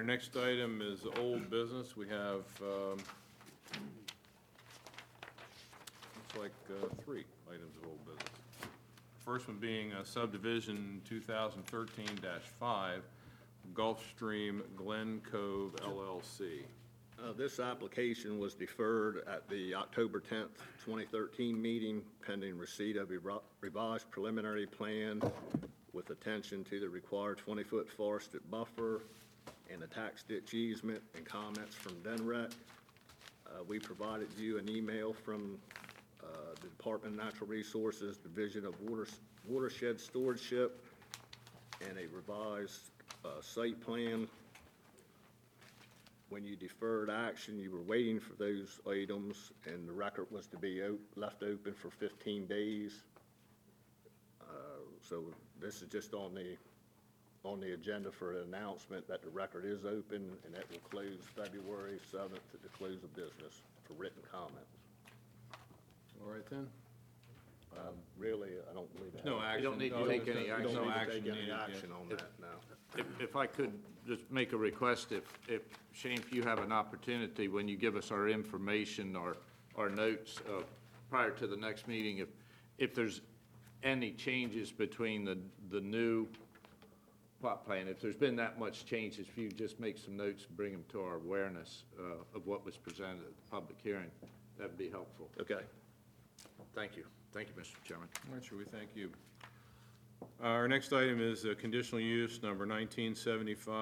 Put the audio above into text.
next item is old business. We have, looks like 3 items of old business. First one being subdivision 2013-5, Gulfstream Glen Cove LLC. This application was deferred at the October 10th, 2013 meeting pending receipt of a revised preliminary plan with attention to the required 20-foot forested buffer and the tax ditch easement and comments from DENREC. We provided you an email from the Department of Natural Resources, Division of Watershed Stewardship, and a revised site plan. When you deferred action, you were waiting for those items, and the record was to be left open for 15 days. So this is just on the agenda for an announcement that the record is open, and that will close February 7th at the close of business for written comments. All right then. Really, I don't believe that. No action. You don't need to take any action. Don't No need to action take any needed, yeah. action on that, no. If I could just make a request, if Shane, if you have an opportunity, when you give us our information or our notes prior to the next meeting, if there's any changes between the new plot plan, if there's been that much changes, if you just make some notes and bring them to our awareness of what was presented at the public hearing, that'd be helpful. Okay. Thank you. Thank you, Mr. Chairman. All right, sure, we thank you. Our next item is conditional use number 1975.